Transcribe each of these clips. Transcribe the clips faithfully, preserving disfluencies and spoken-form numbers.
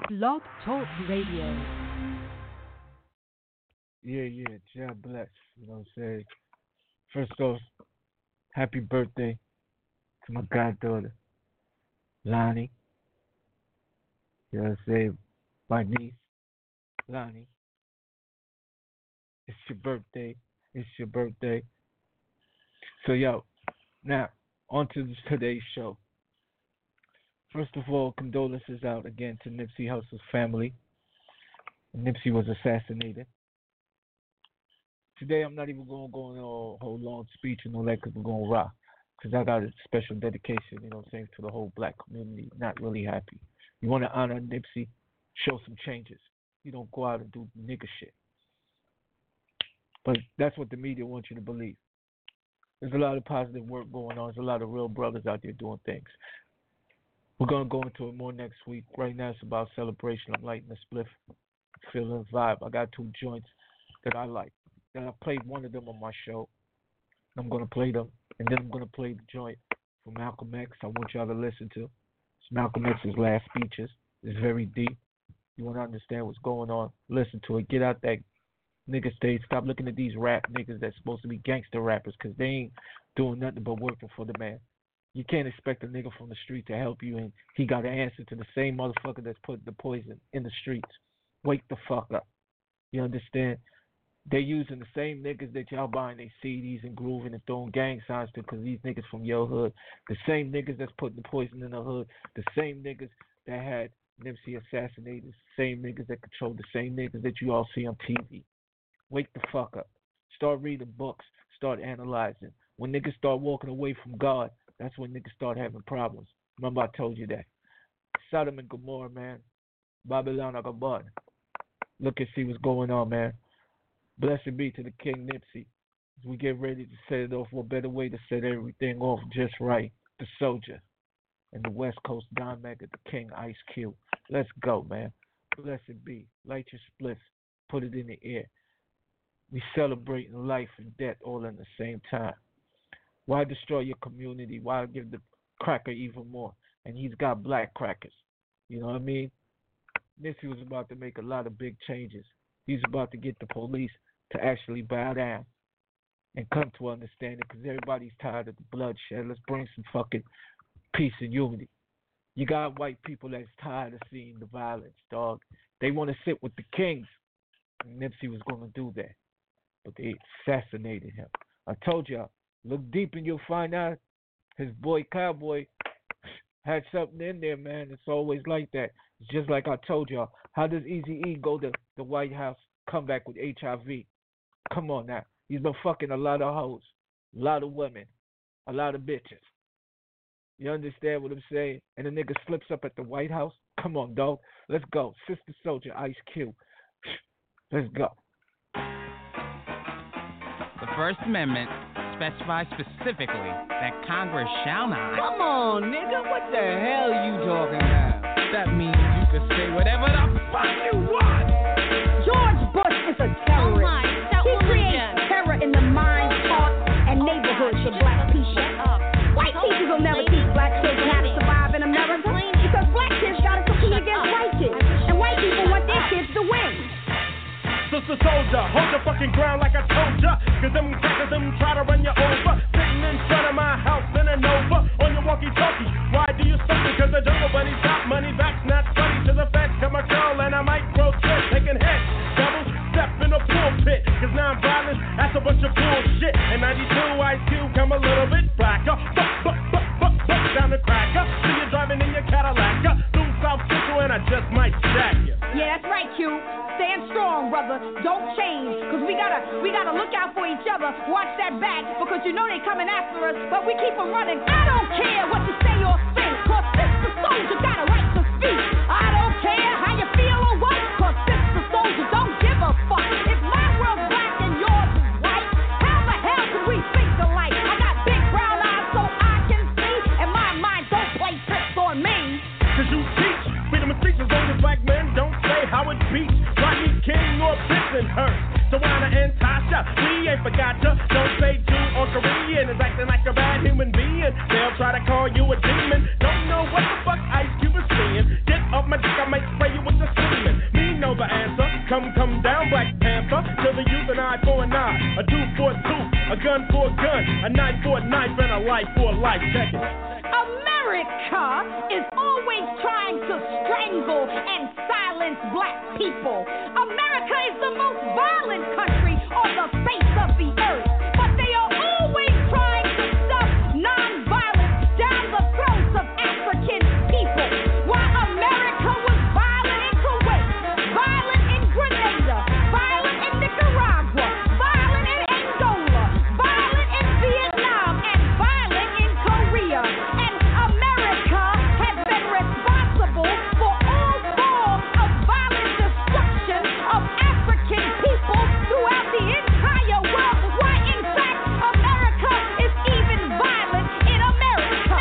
Blog Talk Radio. Yeah, yeah, God bless. You know what I'm saying? First off, happy birthday to my goddaughter, Lonnie. You know what I'm saying? My niece, Lonnie. It's your birthday. It's your birthday. So, yo, now, on to today's show. First of all, condolences out again to Nipsey Hussle's family. Nipsey was assassinated. Today, I'm not even going to go on a whole long speech and all that because we're going to rock. Because I got a special dedication, you know what I'm saying, to the whole black community. Not really happy. You want to honor Nipsey, show some changes. You don't go out and do nigga shit. But that's what the media wants you to believe. There's a lot of positive work going on. There's a lot of real brothers out there doing things. We're going to go into it more next week. Right now, it's about celebration. I'm lighting a spliff, feeling the vibe. I got two joints that I like. And I played one of them on my show. I'm going to play them. And then I'm going to play the joint from Malcolm X. I want y'all to listen to. It's Malcolm X's last speeches. It's very deep. You want to understand what's going on? Listen to it. Get out that nigga stage. Stop looking at these rap niggas that's supposed to be gangster rappers because they ain't doing nothing but working for the man. You can't expect a nigga from the street to help you, and he got an answer to the same motherfucker that's put the poison in the streets. Wake the fuck up. You understand? They using the same niggas that y'all buying their C Ds and grooving and throwing gang signs to because these niggas from your hood. The same niggas that's putting the poison in the hood. The same niggas that had Nipsey assassinated. The same niggas that control the same niggas that you all see on T V. Wake the fuck up. Start reading books. Start analyzing. When niggas start walking away from God, that's when niggas start having problems. Remember I told you that. Sodom and Gomorrah, man. Babylon Agabad. Look and see what's going on, man. Blessed be to the King Nipsey. As we get ready to set it off, what better way to set everything off just right? The Soldier and the West Coast Don Mega, the King Ice Cube. Let's go, man. Blessed be. Light your spliffs. Put it in the air. We celebrating life and death all in the same time. Why destroy your community? Why give the cracker even more? And he's got black crackers. You know what I mean? Nipsey was about to make a lot of big changes. He's about to get the police to actually bow down and come to understanding because everybody's tired of the bloodshed. Let's bring some fucking peace and unity. You got white people that's tired of seeing the violence, dog. They want to sit with the kings. And Nipsey was going to do that. But they assassinated him. I told y'all, look deep and you'll find out his boy Cowboy had something in there, man. It's always like that. It's just like I told y'all. How does Eazy-E go to the White House, come back with H I V? Come on now. He's been fucking a lot of hoes, a lot of women, a lot of bitches. You understand what I'm saying? And the nigga slips up at the White House. Come on, dog. Let's go. Sister Soldier, Ice Cube. Let's go. The First Amendment specifies specifically that Congress shall not. Come on, nigga. What the hell you talking about? That means you can say whatever the fuck you want. George Bush is a terrorist. Oh my, that he woman creates again. terror in the minds, hearts, and Oh neighborhoods God, of black people. Shut up. White So teachers will never explain teach it. black children how to Explain it. survive in America Explain it. because black kids gotta compete Shut against up. white kids, I wish and you white would people shut want their up. kids to win. Sister Soldier, hold your fucking ground like I told ya. Cause them crackers, them try to run you over. Sitting in front of my house in a Nova on your walkie-talkie. Why do you stop me? Cause the jungle bunny's got money back's not funny. To the feds come a girl and I might grow shit. Taking hits, double step in a pulpit. Cause now I'm violent, that's a bunch of bullshit. In ninety-two, Ice Cube come a little bit blacker. Buck, buck, buck, buck, buck down the cracker. See you driving in your Cadillac. Through South Central and I just might jack you. Yeah, that's right, Q. Stand strong, brother. Don't change, cause we gotta, we gotta look out for each other. Watch that back, because you know they coming after us, but we keep them running. I don't care what you say or think, cause Sister Soldier got a right to speak. I don't care how you feel or what, cause Sister Soldier don't give a fuck. If my world's black and yours is white, how the hell can we think alike? I got big brown eyes so I can see, and my mind don't play tricks on me. Cause you teach freedom of speech as long as black men don't say how it beats. Rodney King or Bensonhurst, Tawana and Tasha, we ain't forgot ya. Don't say Jew or Korean is acting like a bad human being. They'll try to call you a demon. Don't know what the fuck Ice Cube is saying. Get off my dick, I might spray you with the A dude for a tooth, a gun for a gun, a knife for a knife, and a life for a life. Check it. America is always trying to strangle and silence black people. America is the most violent country on the face of the earth, but they are always trying to stuff non-violence down the throats of African people. While America was violent in Kuwait, violent in Grenada, violent in Nicaragua, violent in Angola, violent in Vietnam, and violent in Korea. And America has been responsible for all forms of violent destruction of African people throughout the entire world. Why, in fact, America is even violent in America.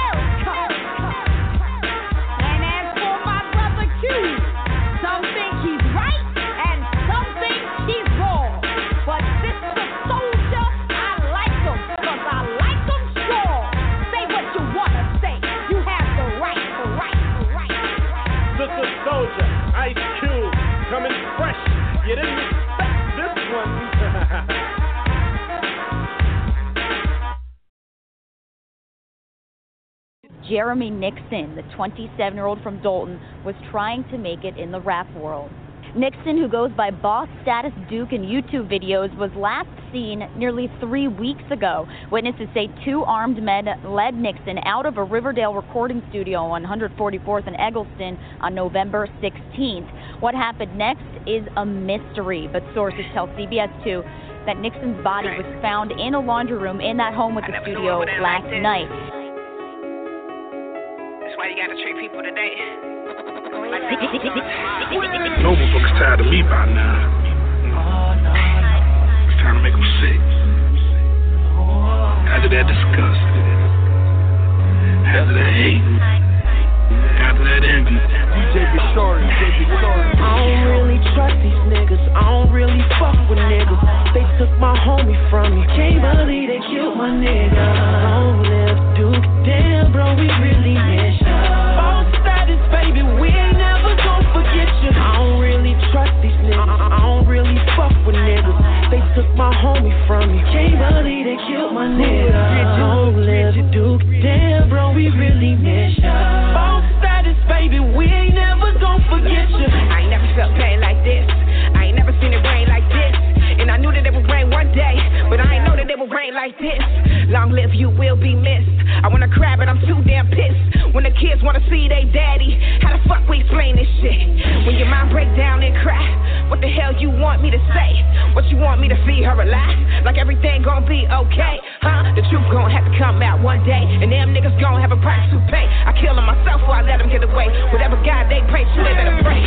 And as for my brother Q, some think he's right and some think he's wrong. But Sister Soldier, I like him because I like him strong. Say what you want to say. You have the right, the right, the right, the right. Sister Soldier, Ice Cube, coming fresh. You didn't expect this one. Jeremy Nixon, the twenty-seven-year-old from Dalton, was trying to make it in the rap world. Nixon, who goes by Boss Status Duke in YouTube videos, was last seen nearly three weeks ago. Witnesses say two armed men led Nixon out of a Riverdale recording studio on one hundred forty-fourth and Eggleston on November sixteenth. What happened next is a mystery, but sources tell C B S two that Nixon's body was found in a laundry room in that home with the studio last night. That's why you gotta treat people today. Noble Book's tired of me by now. It's time to make them sick. After that disgust, after that hate, after that envy. D J Victoria, D J Victoria. I don't really trust these niggas. I don't really fuck with niggas. They took my homie from me. Can't believe they killed my nigga. Long live Duke. Damn, bro, we really miss ya. False status, baby, we ain't never gon' forget you. I don't really trust these niggas. I don't really fuck with niggas. They took my homie from me. Can't believe they killed my nigga. Long live Duke. Damn, bro, we really miss ya. False status, baby, we ain't never gon' forget you. I ain't never felt pain like this. I ain't never seen it rain like this. And I knew that it would rain one day, but I ain't know that it would rain like this. Long live, you will be missed. I wanna cry, but I'm too damn pissed. When the kids wanna see they daddy, how the fuck we explain this shit? When your mom break down and cry, what the hell you want me to say? What you want me to feed her alive? Like everything gon' be okay, huh? The truth gon' have to come out one day, and them niggas gon' have a price to pay. I kill them myself or I let them get away. Whatever God they pray to, they better pray.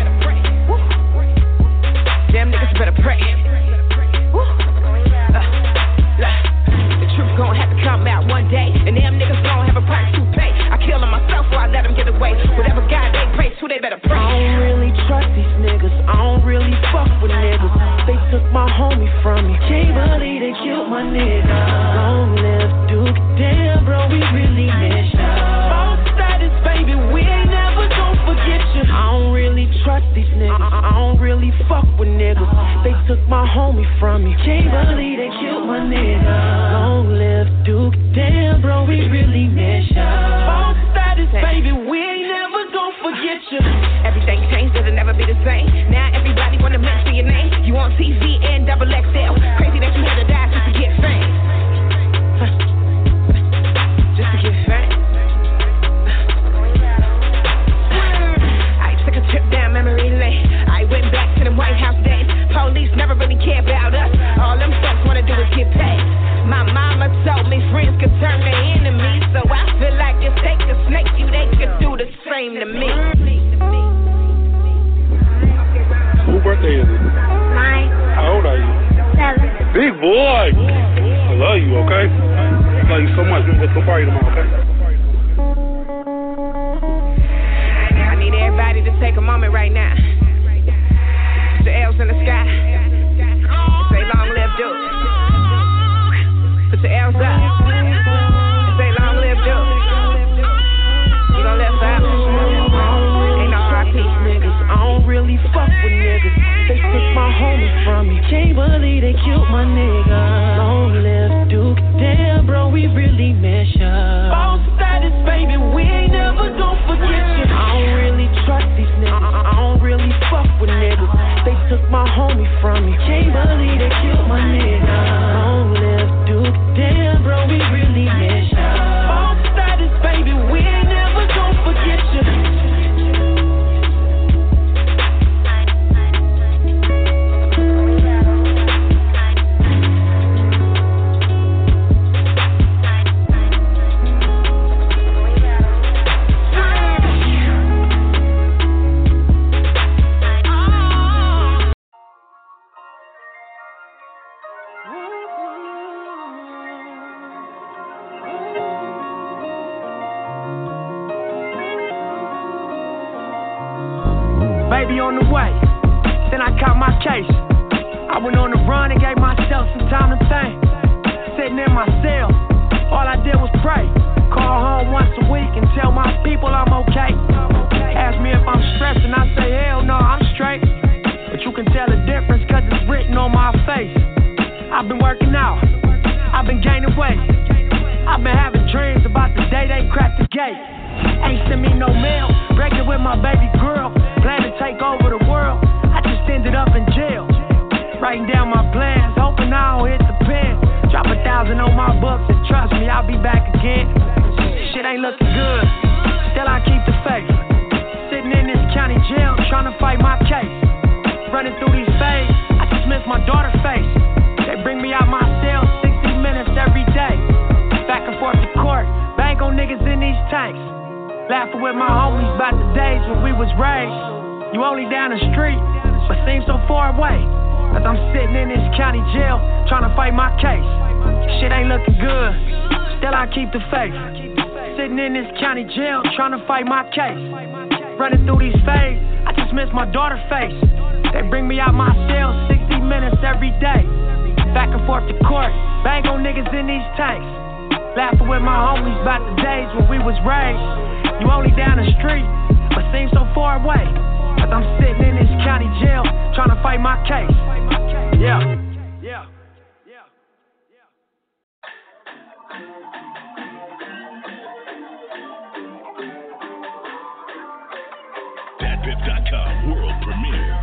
Them niggas better pray. Woo. Uh, the truth gon' have to come out one day, and them niggas gon' have a price to pay. I kill them myself or I let them get away. Whatever God they pray to, they better pray. I don't really trust these niggas. I don't really fuck with niggas. They took my homie from me. Can't believe they killed my nigga. Long live Duke. Damn, bro, we really miss ya. False status, baby, we ain't never gon' forget you. I don't really trust these niggas. I don't really fuck with niggas. They took my homie from me. Can't believe they killed my nigga. Long live Duke. Damn, bro, we really miss ya. False status, baby, we ain't never gon' forget you. Everything changed, it'll never be the same. Now everybody wanna mention your name. You on T V and double X L. Crazy that you had to die just to get fame. Huh. Just to get fame. I took a trip down memory lane. I went back to the White House days. Police never really care about us. All them folks wanna do is get paid. My mama told me friends could turn to enemies, so I feel like if they could snake you, they could do the same to me. Whose birthday is it? Mine. How old are you? Seven. Big boy. I love you, okay? I love you so much. We're gonna go party tomorrow, okay? I need everybody to take a moment right now. Put the L's in the sky. Say long live Duke. Put your L's up. And say long live Duke. You gon' live forever. Ain't no R I P. Niggas, I don't really fuck with niggas. They took my homie from me. Can't believe they killed my nigga. Long live Duke. Damn, bro, we really miss ya. Boss status, baby, we ain't never gon' forget you. I don't really trust these niggas. I don't really fuck with niggas. They took my homie from me. Can't believe they killed my nigga. Long live Duke. Damn, bro, we really miss ya. Boss status, baby, we ain't never gon' forget you. Baby on the way, then I caught my case. I went on the run and gave myself some time to think. Sitting in my cell, all I did was pray. Call home once a week and tell my people I'm okay. Ask me if I'm stressed and I say hell no, I'm straight. But you can tell the difference cause it's written on my face. I've been working out, I've been gaining weight. I've been having dreams about the day they crack the gate. Ain't send me no mail, breaking with my baby girl. Plan to take over the world, I just ended up in jail. Writing down my plans, hoping I don't hit the pen. Drop a thousand on my books and trust me, I'll be back again. Shit ain't looking good, still I keep the faith. Sitting in this county jail, trying to fight my case. Running through these fades, I just miss my daughter's face. They bring me out my cell sixty minutes every day. Back and forth to court, bank on niggas in these tanks. Laughing with my homies about the days when we was raised. You only down the street, but seem so far away. As I'm sitting in this county jail, trying to fight my case. Shit ain't looking good, still I keep the faith. Sitting in this county jail, trying to fight my case. Running through these fades, I just miss my daughter's face. They bring me out my cell sixty minutes every day. Back and forth to court, bang on niggas in these tanks. Laughing with my homies about the days when we was raised. You only down the street, but seem so far away. As I'm sitting in this county jail, trying to fight my case. Yeah. Yeah. Yeah. Dat Piff dot com world premiere.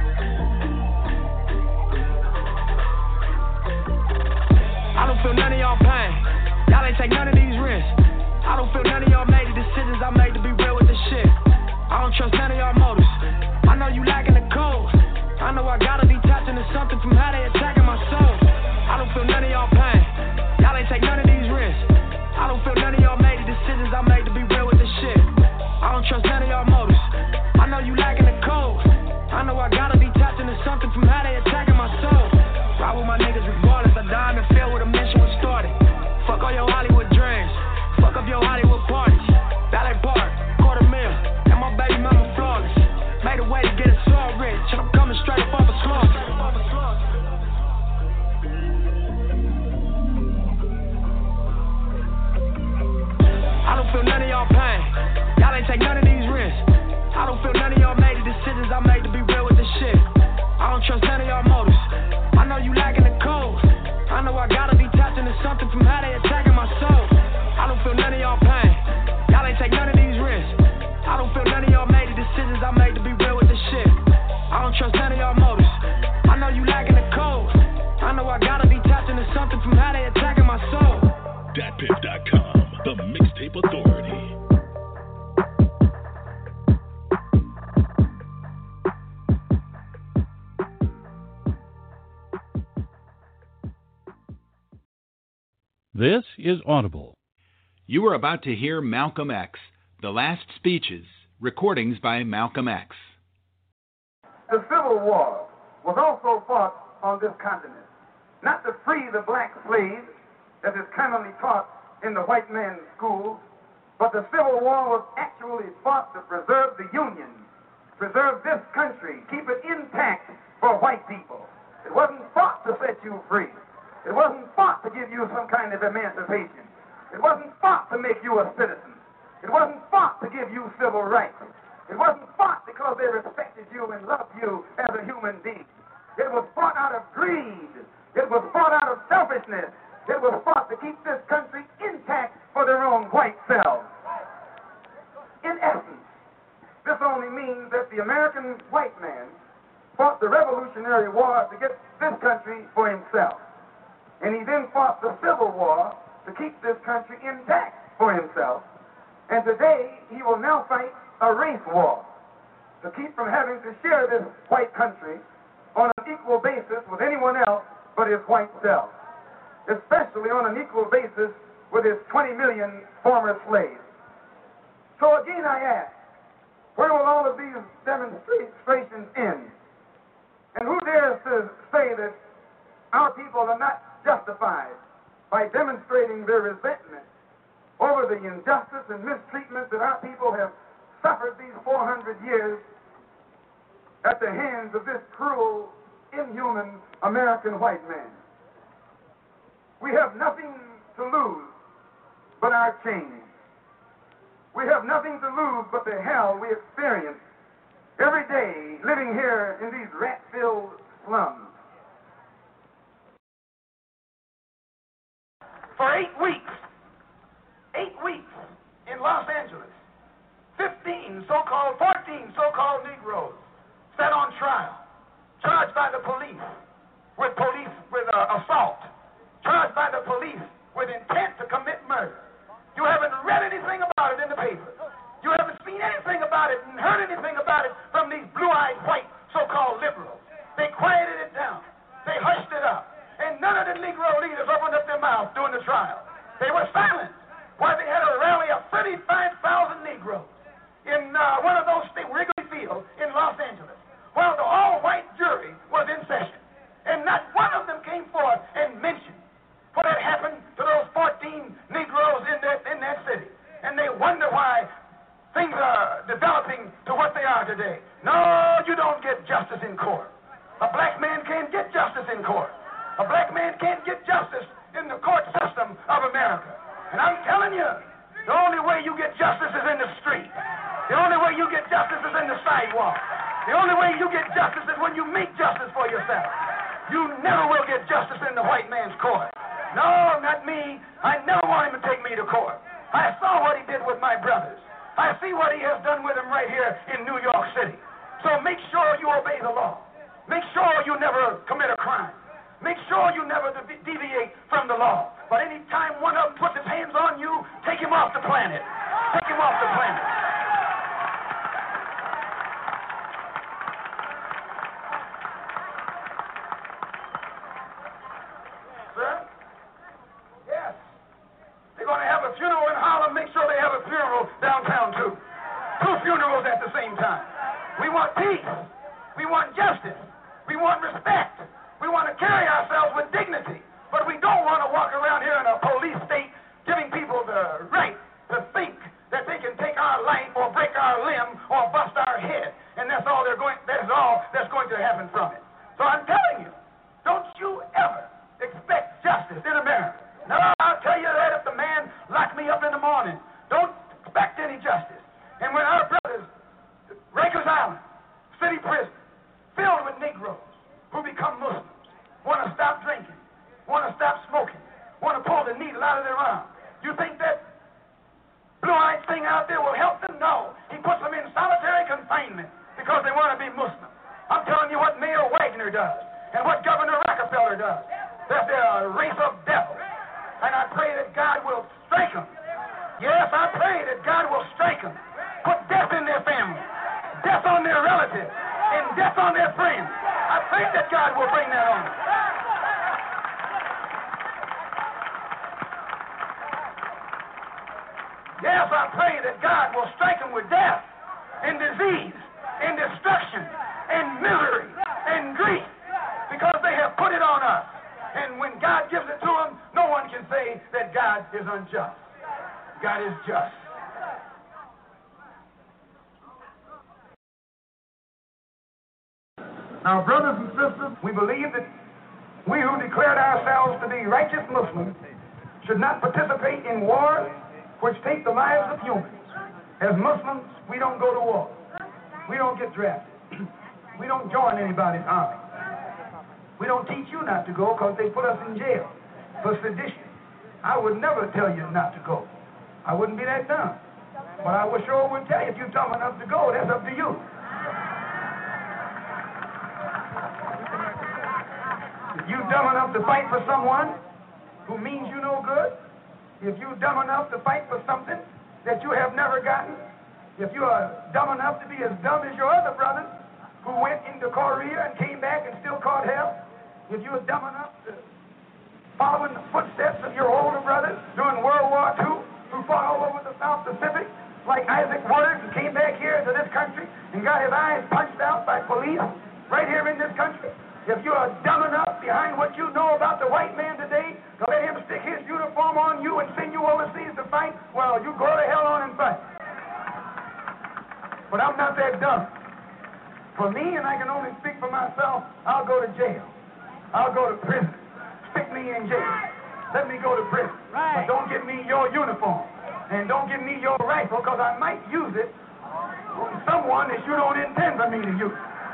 I don't feel none of y'all pain. Y'all ain't take none of these risks. I don't feel none of y'all made the decisions I made to be real with this shit. I don't trust none of y'all motives. I know you lacking the code. I know I gotta be tapped into something from how they attacking my soul. I don't feel none of y'all pain. Y'all ain't take none of these risks. I don't feel none of y'all made the decisions I made to be real with this shit. I don't trust none of y'all motives. I know you lacking the code. I know I gotta be tapped into something from how they attacking my soul. Ride with my niggas regardless. I die in the field where the mission was started. Fuck all your Hollywood dreams. Fuck up your Hollywood parties. Ballet Park, quarter mil, and my baby mama flawless. Made a way to get us all rich, and I'm coming straight up off a slaughter. I don't feel none of y'all pain. Y'all ain't take none of these risks. I don't feel none of y'all made the decisions I made to be real with this shit. I don't trust none of y'all motives. I know you lacking the code. I know I gotta be tapped into something from how they attacking my soul. I don't feel none of y'all pain. Y'all ain't take none of these risks. I don't feel none of y'all made the decisions I made to be real with this shit. I don't trust none of y'all motives. I know you lacking the code. I know I gotta be tapped into something from how they attacking my soul. Dat Piff dot com, the mixtape authority. This is Audible. You are about to hear Malcolm X, The Last Speeches, recordings by Malcolm X. The Civil War was also fought on this continent, not to free the black slaves as is commonly taught in the white man's schools, but the Civil War was actually fought to preserve the Union, preserve this country, keep it intact for white people. It wasn't fought to set you free. It wasn't fought to give you some kind of emancipation. It wasn't fought to make you a citizen. It wasn't fought to give you civil rights. It wasn't fought because they respected you and loved you as a human being. It was fought out of greed. It was fought out of selfishness. It was fought to keep this country intact for their own white selves. In essence, this only means that the American white man fought the Revolutionary War to get this country for himself. And he then fought the Civil War to keep this country intact for himself. And today, he will now fight a race war to keep from having to share this white country on an equal basis with anyone else but his white self, especially on an equal basis with his twenty million former slaves. So again I ask, where will all of these demonstrations end? And who dares to say that our people are not justified by demonstrating their resentment over the injustice and mistreatment that our people have suffered these four hundred years at the hands of this cruel, inhuman American white man? We have nothing to lose but our chains. We have nothing to lose but the hell we experience every day living here in these rat-filled slums. For eight weeks, eight weeks in Los Angeles, fifteen so-called, fourteen so-called Negroes sat on trial, charged by the police with police with uh, assault, charged by the police with intent to commit murder. You haven't read anything about it in the paper. You haven't seen anything about it and heard anything about it from these blue-eyed white so-called liberals. They quieted it down. They hushed it up. And none of the Negro leaders opened up their mouths during the trial. They were silent while they had a rally of thirty-five thousand Negroes in uh, one of those states, Wrigley Field in Los Angeles, while the all-white jury was in session. And not one of them came forth and mentioned what had happened to those fourteen Negroes in that, in that city. And they wonder why things are developing to what they are today. No, you don't get justice in court. A black man can't get justice in court. A black man can't get justice in the court system of America. And I'm telling you, the only way you get justice is in the street. The only way you get justice is in the sidewalk. The only way you get justice is when you make justice for yourself. You never will get justice in the white man's court. No, not me. I never want him to take me to court. I saw what he did with my brothers. I see what he has done with them right here in New York City. So make sure you obey the law. Make sure you never commit a crime. Make sure you never de- deviate from the law. But any time one of them puts his hands on you, take him off the planet. Take him off the planet. Sir? Yes. They're going to have a funeral in Harlem. Make sure they have a funeral downtown, too. Two funerals at the same time. We want peace. We want justice. We want respect. We want to carry ourselves with dignity, but we don't want to walk around here in a police state giving people the right to think that they can take our life or break our limb or bust our head, and that's all they're going. That's all that's going to happen from it. So I'm telling you, don't you ever expect justice in America. No, I'll tell you that if the man locked me up in the morning, don't expect any justice. And when our brothers, Rikers Island, city prison, filled with Negroes who become Muslims, want to stop drinking, want to stop smoking, want to pull the needle out of their arm. You think that blue-eyed thing out there will help them? No. He puts them in solitary confinement because they want to be Muslim. I'm telling you what Mayor Wagner does and what Governor Rockefeller does. That they're a race of devils. And I pray that God will strike them. Yes, I pray that God will strike them. Put death in their family, death on their relatives, and death on their friends. I pray that God will bring that on us. Yes, I pray that God will strike them with death and disease and destruction and misery and grief because they have put it on us. And when God gives it to them, no one can say that God is unjust. God is just. Now, brothers and sisters, we believe that we who declared ourselves to be righteous Muslims should not participate in wars which take the lives of humans. As Muslims, we don't go to war. We don't get drafted. We don't join anybody's army. We don't teach you not to go because they put us in jail for sedition. I would never tell you not to go. I wouldn't be that dumb. But I would sure would tell you if you're dumb enough to go, that's up to you. If you're dumb enough to fight for someone who means you no good, if you're dumb enough to fight for something that you have never gotten, if you are dumb enough to be as dumb as your other brothers who went into Korea and came back and still caught hell, if you're dumb enough to follow in the footsteps of your older brothers during World War Two who fought all over the South Pacific, like Isaac Words, and came back here to this country and got his eyes punched out by police right here in this country, if you are dumb enough behind what you know about the white man today to let him stick his uniform on you and send you overseas to fight, well, you go to hell on and fight. But I'm not that dumb. For me, and I can only speak for myself, I'll go to jail. I'll go to prison. Stick me in jail. Let me go to prison. Right. But don't give me your uniform. And don't give me your rifle, because I might use it on someone that you don't intend for me to use.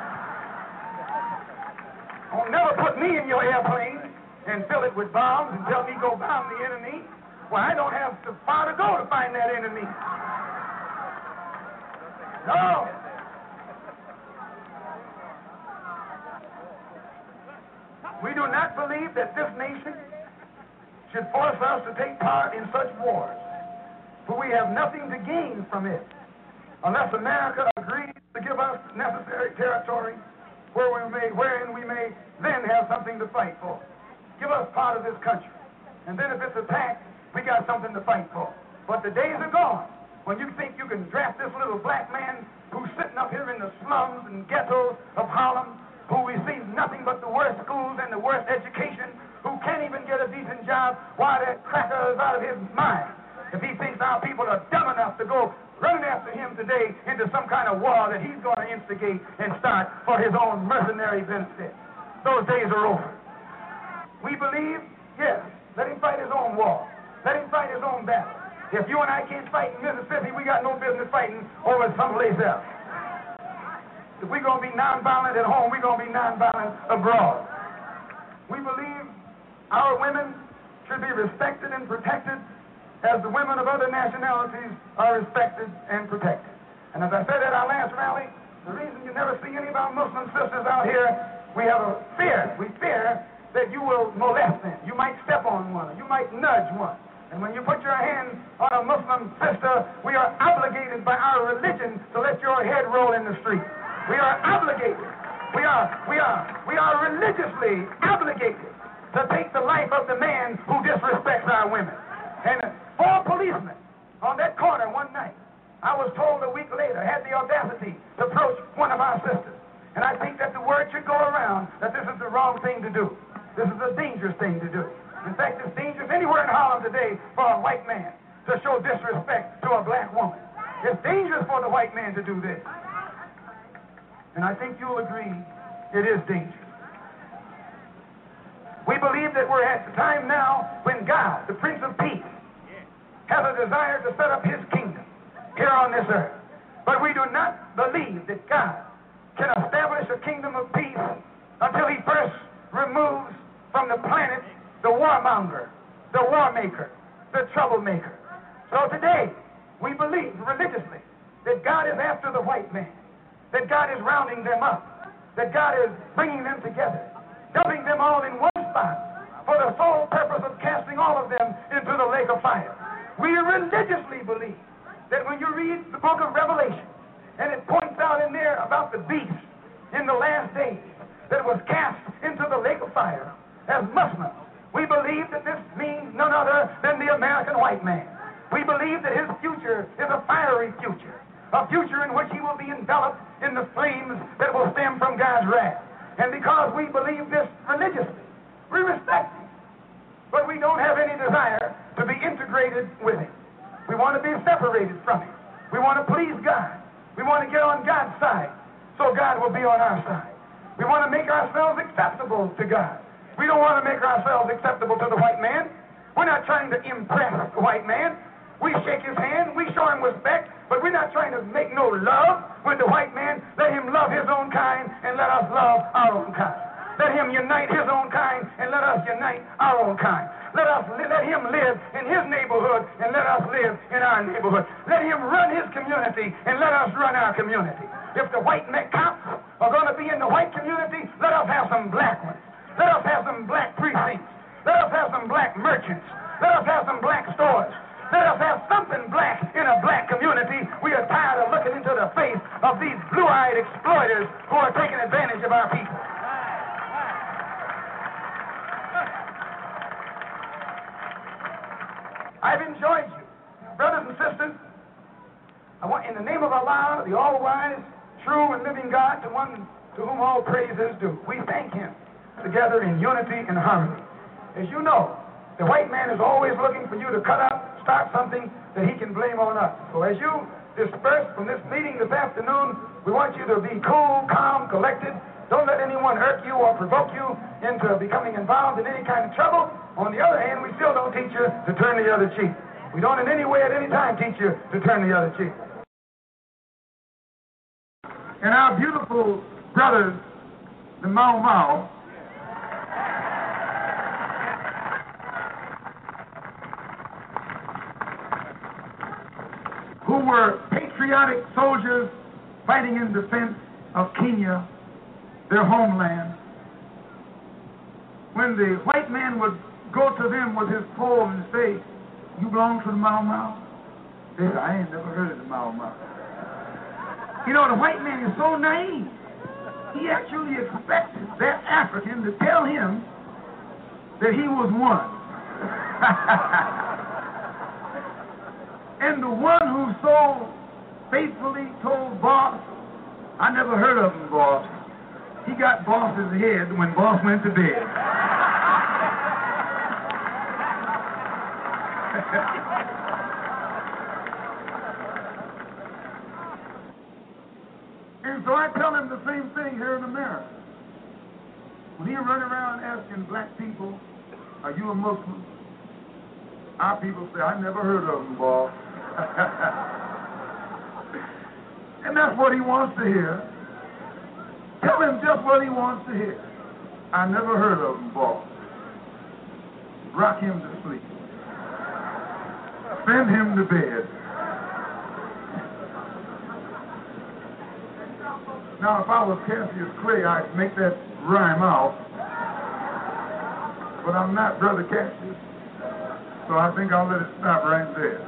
Don't never put me in your airplane and fill it with bombs and tell me go bomb the enemy. Well, I don't have the far to go to find that enemy. No. We do not believe that this nation should force us to take part in such wars, for we have nothing to gain from it unless America agrees to give us necessary territory where we may, wherein we may then have something to fight for. Give us part of this country, and then if it's attacked, we got something to fight for. But the days are gone when you think you can draft this little black man who's sitting up here in the slums and ghettos of Harlem, who receives nothing but the worst schools and the worst education, who can't even get a decent job, why that cracker is out of his mind. If he thinks our people are dumb enough to go running after him today into some kind of war that he's going to instigate and start for his own mercenary benefit. Those days are over. We believe, yes, let him fight his own war. Let him fight his own battle. If you and I can't fight in Mississippi, we got no business fighting over someplace else. If we're going to be nonviolent at home, we're going to be nonviolent abroad. We believe our women should be respected and protected as the women of other nationalities are respected and protected. And as I said at our last rally, the reason you never see any of our Muslim sisters out here, we have a fear. We fear that you will molest them. You might step on one, or you might nudge one. And when you put your hand on a Muslim sister, we are obligated by our religion to let your head roll in the street. We are obligated. We are, we are, we are religiously obligated to take the life of the man who disrespects our women. And four policemen on that corner one night, I was told a week later, had the audacity to approach one of our sisters. And I think that the word should go around that this is the wrong thing to do. This is a dangerous thing to do. In fact, it's dangerous anywhere in Harlem today for a white man to show disrespect to a black woman. It's dangerous for the white man to do this. And I think you'll agree it is dangerous. We believe that we're at the time now when God, the Prince of Peace, has a desire to set up his kingdom here on this earth. But we do not believe that God can establish a kingdom of peace until he first removes from the planet the warmonger, the war maker, the troublemaker. So today, we believe religiously that God is after the white man, that God is rounding them up, that God is bringing them together, dumping them all in one spot for the sole purpose of casting all of them into the lake of fire. We religiously believe that when you read the book of Revelation, and it points out in there about the beast in the last days that was cast into the lake of fire as Muslims, we believe that this means none other than the American white man. We believe that his future is a fiery future, a future in which he will be enveloped in the flames that will stem from God's wrath. And because we believe this religiously, we respect him. But we don't have any desire to be integrated with him. We want to be separated from him. We want to please God. We want to get on God's side so God will be on our side. We want to make ourselves acceptable to God. We don't want to make ourselves acceptable to the white man. We're not trying to impress the white man. We shake his hand, we show him respect, but we're not trying to make no love with the white man. Let him love his own kind and let us love our own kind. Let him unite his unite our own kind. Let us let him live in his neighborhood, and let us live in our neighborhood. Let him run his community, and let us run our community. If the white cops are going to be in the white community, let us have some black ones. Let us have some black precincts. Let us have some black merchants. Let us have some black stores. Let us have something black in a black community. We are tired of looking into the face of these blue-eyed exploiters who are taking advantage of our people. I've enjoyed you. Brothers and sisters, I want, in the name of Allah, the all-wise, true and living God, the one to whom all praise is due, we thank him together in unity and harmony. As you know, the white man is always looking for you to cut up, start something that he can blame on us. So as you disperse from this meeting this afternoon, we want you to be cool, calm, collected. Don't let anyone hurt you or provoke you into becoming involved in any kind of trouble. On the other hand, we still don't teach you to turn the other cheek. We don't in any way at any time teach you to turn the other cheek. And our beautiful brothers, the Mau Mau, who were patriotic soldiers fighting in defense of Kenya, their homeland. When the white man would go to them with his pole and say, "You belong to the Mau Mau?" They said, "I ain't never heard of the Mau Mau." You know, the white man is so naive. He actually expected that African to tell him that he was one. And the one who so faithfully told Boss, "I never heard of him, Boss," he got Boss's head when Boss went to bed. And so I tell him the same thing here in America. When he run around asking black people, "Are you a Muslim?" our people say, "I never heard of him, Boss." And that's what he wants to hear. Tell him just what he wants to hear. "I never heard of him, Boss." Rock him to sleep. Send him to bed. Now, if I was Cassius Clay, I'd make that rhyme out. But I'm not Brother Cassius, so I think I'll let it stop right there.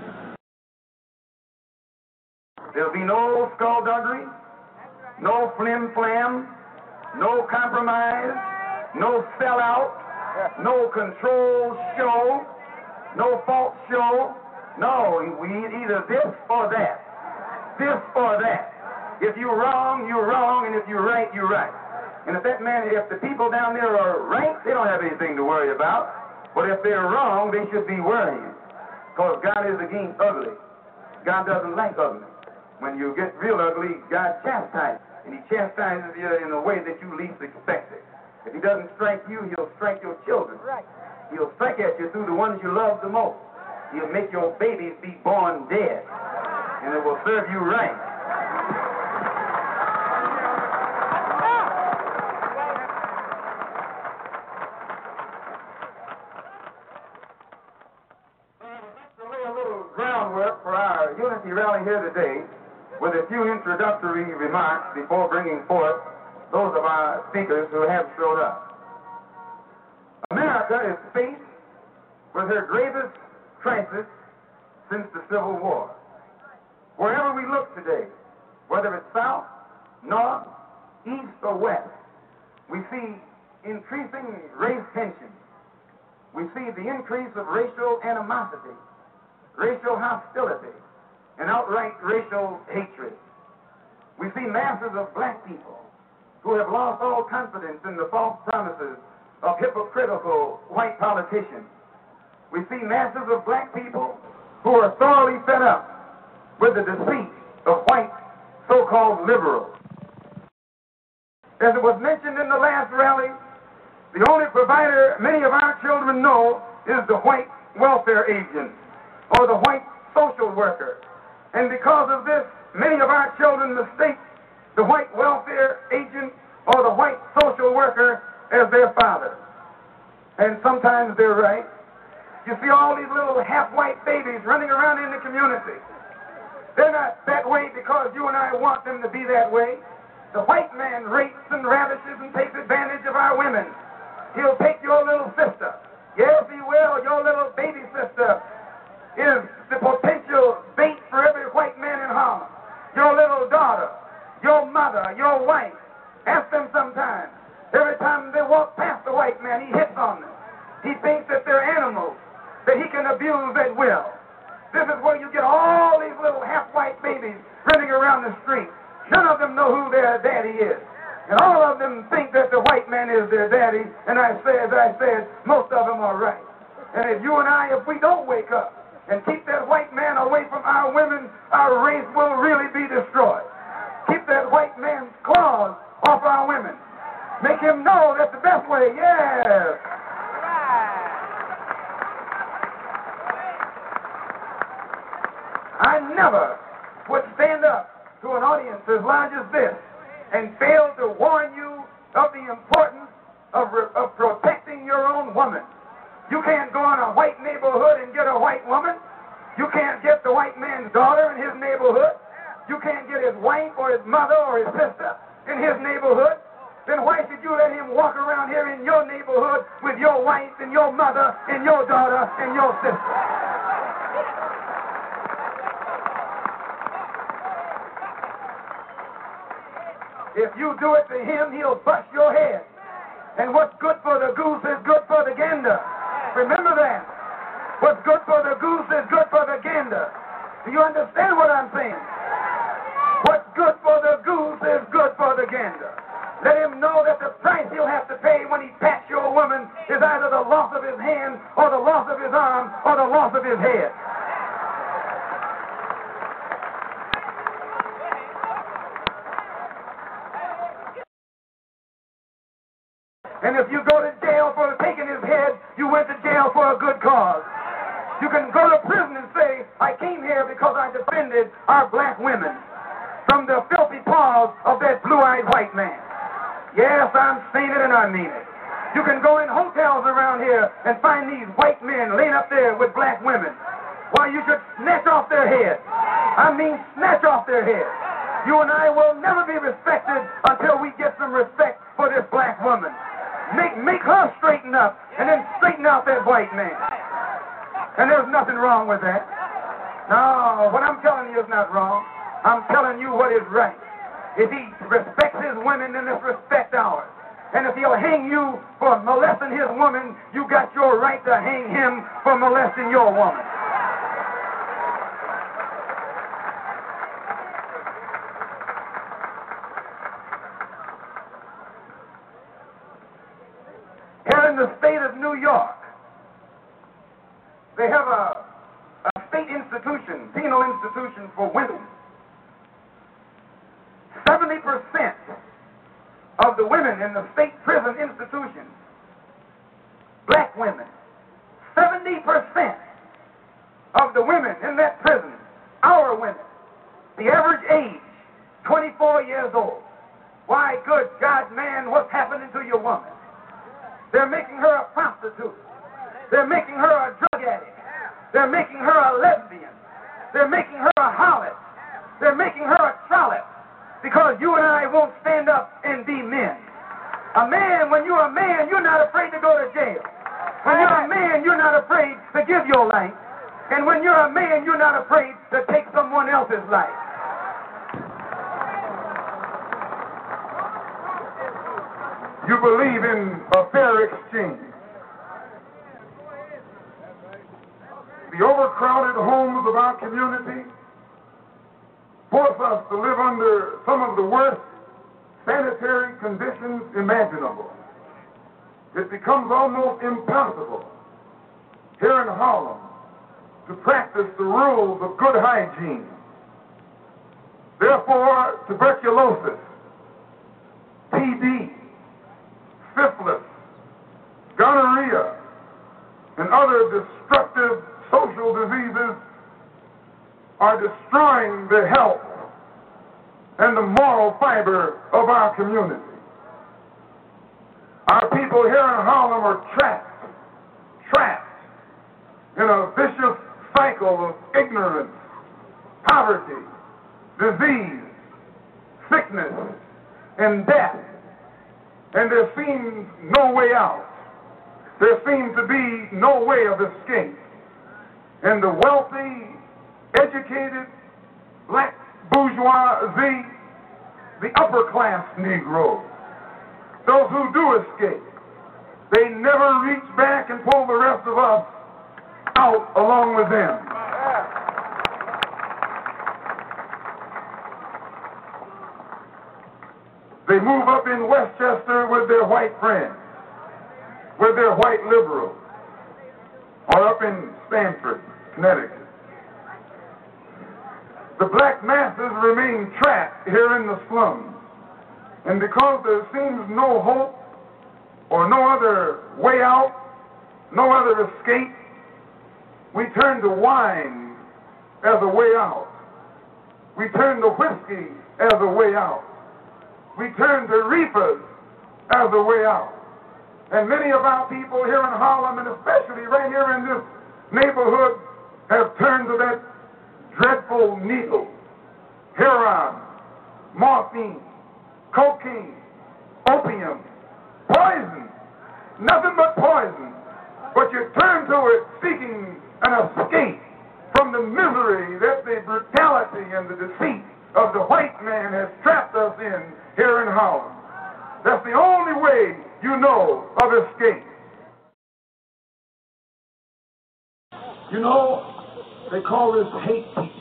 There'll be no skullduggery, no flim-flam, no compromise, no sellout, no control show, no false show. No, we need either this or that. This or that. If you're wrong, you're wrong, and if you're right, you're right. And if that man, if the people down there are right, they don't have anything to worry about. But if they're wrong, they should be worrying. Because God is against ugly. God doesn't like ugly. When you get real ugly, God chastises. And he chastises you in a way that you least expect it. If he doesn't strike you, he'll strike your children. He'll strike at you through the ones you love the most. He'll make your babies be born dead. And it will serve you right. To lay a little groundwork for our unity rally here today with a few introductory remarks before bringing forth those of our speakers who have showed up. America is faced with her gravest crisis since the Civil War. Wherever we look today, whether it's south, north, east, or west, we see increasing race tension. We see the increase of racial animosity, racial hostility, and outright racial hatred. We see masses of black people who have lost all confidence in the false promises of hypocritical white politicians. We see masses of black people who are thoroughly fed up with the deceit of white so-called liberals. As it was mentioned in the last rally, the only provider many of our children know is the white welfare agent or the white social worker. And because of this, many of our children mistake the white welfare agent or the white social worker as their father. and sometimes they're right. You see all these little half-white babies running around in the community. They're not that way because you and I want them to be that way. The white man rapes and ravishes and takes advantage of our women. He'll take your little sister. Yes, he will. Your little baby sister is the potential bait for every white man in Harlem. Your little daughter, your mother, your wife. Ask them sometimes. Every time they walk past the white man, he hits on them. He thinks that they're animals that he can abuse at will. This is where you get all these little half-white babies running around the street. None of them know who their daddy is. And all of them think that the white man is their daddy. And I say, as I said, most of them are right. And if you and I, if we don't wake up and keep that white man away from our women, our race will really be destroyed. Keep that white man's claws off our women. Make him know that's the best way. Yes. I never would stand up to an audience as large as this and fail to warn you of the importance of, of protecting your own woman. You can't go in a white neighborhood and get a white woman. You can't get the white man's daughter in his neighborhood. You can't get his wife or his mother or his sister in his neighborhood. Then why should you let him walk around here in your neighborhood with your wife and your mother and your daughter and your sister? If you do it to him, he'll bust your head. And what's good for the goose is good for the gander. Remember that. What's good for the goose is good for the gander. Do you understand what I'm saying? What's good for the goose is good for the gander. Let him know that the price he'll have to pay when he pats your woman is either the loss of his hand or the loss of his arm or the loss of his head. And if you go to jail for taking his head, you went to jail for a good cause. You can go to prison and say, I came here because I defended our black women from the filthy paws of that blue-eyed white man. Yes, I'm saying it and I mean it. You can go in hotels around here and find these white men laying up there with black women. Why, you should snatch off their head. I mean snatch off their head. You and I will never be respected until we get some respect for this black woman. Make, make her straighten up and then straighten out that white man. And there's nothing wrong with that. No, what I'm telling you is not wrong. I'm telling you what is right. If he respects his women, then let's respect ours. And if he'll hang you for molesting his woman, you got your right to hang him for molesting your woman. Here in the state of New York, they have a, a state institution, penal institution for women. seventy percent of the women in the state prison institution, black women. seventy percent of the women in that prison, our women. The average age, twenty-four years old. Why, good God, man, what's happening to your woman? They're making her a prostitute. They're making her a drug addict. They're making her a lesbian. They're making her a harlot. They're making her a trollop. Because you and I won't stand up and be men. A man, when you're a man, you're not afraid to go to jail. When you're a man, you're not afraid to give your life. And when you're a man, you're not afraid to take someone else's life. You believe in a fair exchange. The overcrowded homes of our community force us to live under some of the worst sanitary conditions imaginable. It becomes almost impossible here in Harlem to practice the rules of good hygiene. Therefore, tuberculosis, T B, syphilis, gonorrhea, and other destructive social diseases are destroying the health and the moral fiber of our community. Our people here in Harlem are trapped trapped in a vicious cycle of ignorance, poverty, disease, sickness, and death. And there seems no way out. There seems to be no way of escape. And the wealthy, educated, black bourgeoisie, the upper class Negro, those who do escape, they never reach back and pull the rest of us out along with them. They move up in Westchester with their white friends, with their white liberals, or up in Stamford, Connecticut. The black masses remain trapped here in the slums. And because there seems no hope or no other way out, no other escape, we turn to wine as a way out. We turn to whiskey as a way out. We turn to reefers as a way out. And many of our people here in Harlem, and especially right here in this neighborhood, have turned to that dreadful needle, heroin, morphine, cocaine, opium, poison, nothing but poison. But you turn to it seeking an escape from the misery that the brutality and the deceit of the white man has trapped us in here in Harlem. That's the only way you know of escape. You know, they call this hate teaching.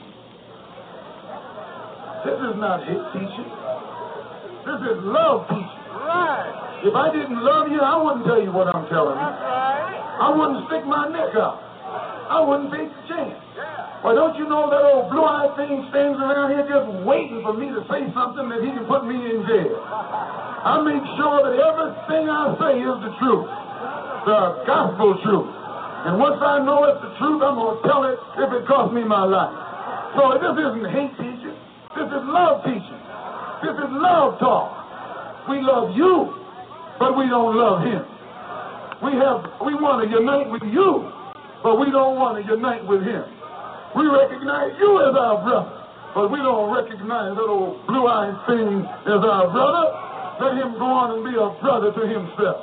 This is not hate teaching. This is love teaching. Right. If I didn't love you, I wouldn't tell you what I'm telling you. That's right. I wouldn't stick my neck out. I wouldn't take the chance. Yeah. Why, don't you know that old blue-eyed thing stands around here just waiting for me to say something that he can put me in jail? I make sure that everything I say is the truth, the gospel truth. And once I know it's the truth, I'm going to tell it if it costs me my life. So this isn't hate teaching. This is love teaching. This is love talk. We love you, but we don't love him. We have, we want to unite with you, but we don't want to unite with him. We recognize you as our brother, but we don't recognize that old blue-eyed thing as our brother. Let him go on and be a brother to himself.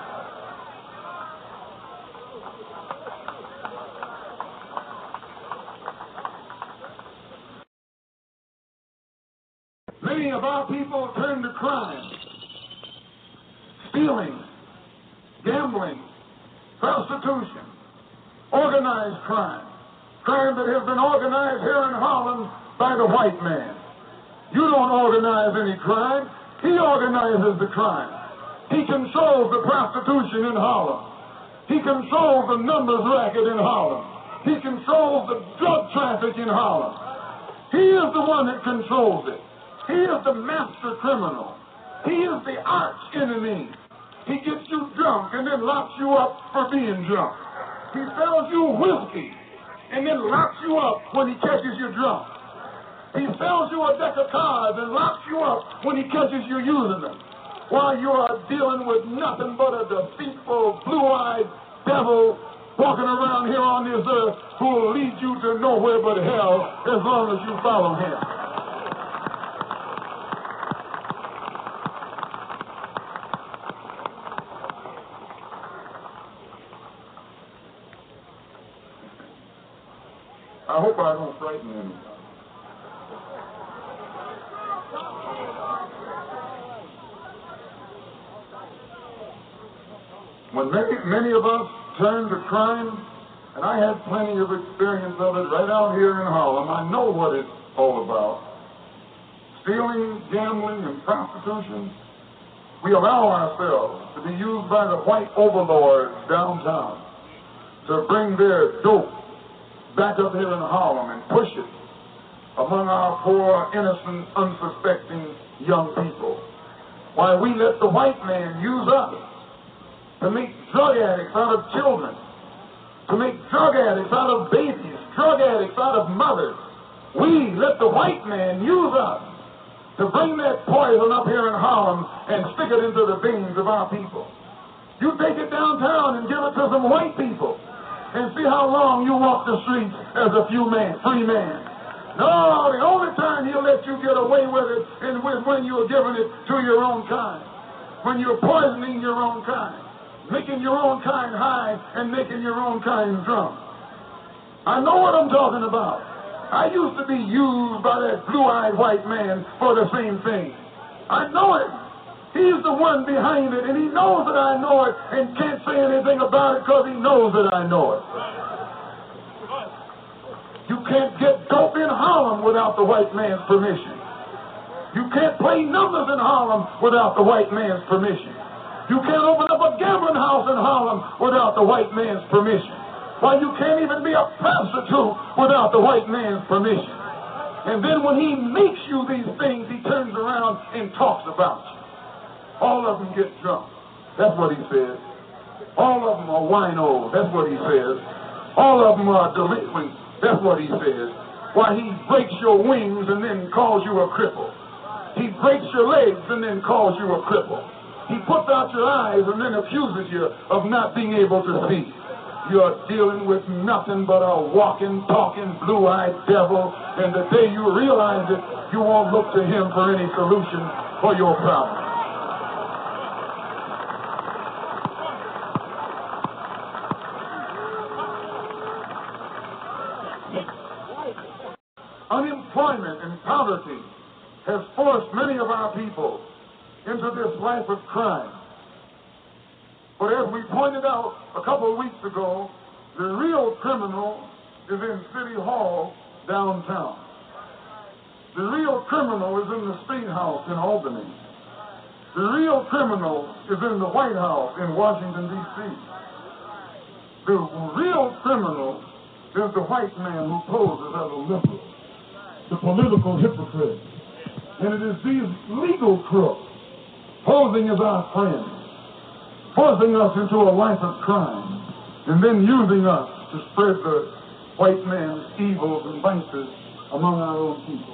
Many of our people turn to crime, stealing, gambling, prostitution, organized crime, crime that has been organized here in Harlem by the white man. You don't organize any crime. He organizes the crime. He controls the prostitution in Harlem. He controls the numbers racket in Harlem. He controls the drug traffic in Harlem. He is the one that controls it. He is the master criminal. He is the arch enemy. He gets you drunk and then locks you up for being drunk. He sells you whiskey and then locks you up when he catches you drunk. He sells you a deck of cards and locks you up when he catches you using them, while you are dealing with nothing but a deceitful, blue-eyed devil walking around here on this earth who will lead you to nowhere but hell as long as you follow him. I hope I don't frighten anyone. When many, many of us turn to crime, and I had plenty of experience of it right out here in Harlem, I know what it's all about. Stealing, gambling, and prostitution, we allow ourselves to be used by the white overlords downtown to bring their dope back up here in Harlem and push it among our poor, innocent, unsuspecting young people. Why, we let the white man use us to make drug addicts out of children, to make drug addicts out of babies, drug addicts out of mothers. We let the white man use us to bring that poison up here in Harlem and stick it into the veins of our people. You take it downtown and give it to some white people and see how long you walk the streets as a few man, free man. No, the only time he'll let you get away with it is when you're giving it to your own kind, when you're poisoning your own kind, making your own kind high and making your own kind drunk. I know what I'm talking about. I used to be used by that blue-eyed white man for the same thing. I know it. He's the one behind it, and he knows that I know it and can't say anything about it because he knows that I know it. You can't get dope in Harlem without the white man's permission. You can't play numbers in Harlem without the white man's permission. You can't open up a gambling house in Harlem without the white man's permission. Why, you can't even be a prostitute without the white man's permission. And then when he makes you these things, he turns around and talks about you. All of them get drunk. That's what he says. All of them are winos. That's what he says. All of them are delinquents. That's what he says. Why, he breaks your wings and then calls you a cripple. He breaks your legs and then calls you a cripple. He puts out your eyes and then accuses you of not being able to see. You're dealing with nothing but a walking, talking, blue-eyed devil, and the day you realize it, you won't look to him for any solution for your problem. Unemployment and poverty has forced many of our people into this life of crime. But as we pointed out a couple of weeks ago, the real criminal is in City Hall downtown. The real criminal is in the State House in Albany. The real criminal is in the White House in Washington, D C The real criminal is the white man who poses as a liberal, the political hypocrite. And it is these legal crooks posing as our friends, forcing us into a life of crime, and then using us to spread the white man's evils and vices among our own people.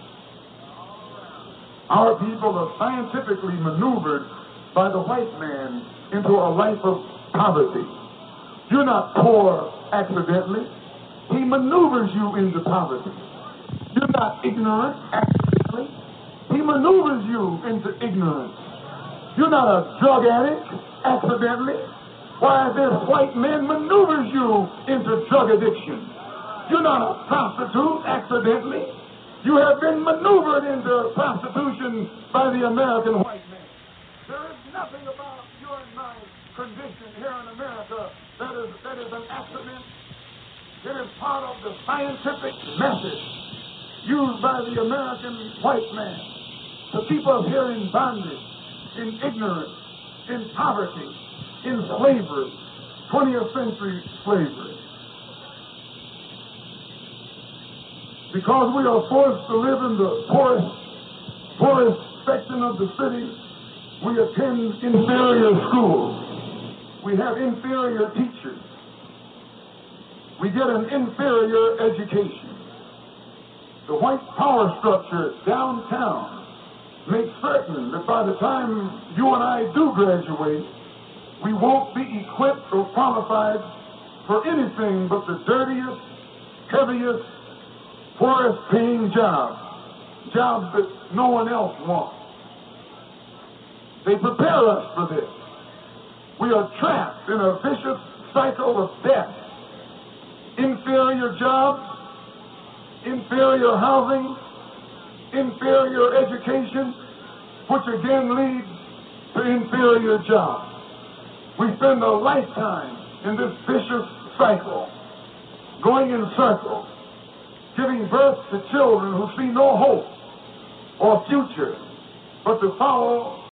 Our people are scientifically maneuvered by the white man into a life of poverty. You're not poor accidentally. He maneuvers you into poverty. You're not ignorant accidentally. He maneuvers you into ignorance. You're not a drug addict accidentally. Why, this white man maneuvers you into drug addiction. You're not a prostitute accidentally. You have been maneuvered into prostitution by the American white man. There is nothing about your and my condition here in America that is, that is an accident. It is part of the scientific method used by the American white man to keep us here in bondage, in ignorance, in poverty, in slavery, twentieth century slavery. Because we are forced to live in the poorest, poorest section of the city, we attend inferior schools. We have inferior teachers. We get an inferior education. The white power structure downtown makes certain that by the time you and I do graduate, we won't be equipped or qualified for anything but the dirtiest, heaviest, poorest paying jobs, jobs that no one else wants. They prepare us for this. We are trapped in a vicious cycle of death. Inferior jobs, inferior housing, inferior education, which again leads to inferior jobs. We spend a lifetime in this vicious cycle, going in circles, giving birth to children who see no hope or future but to follow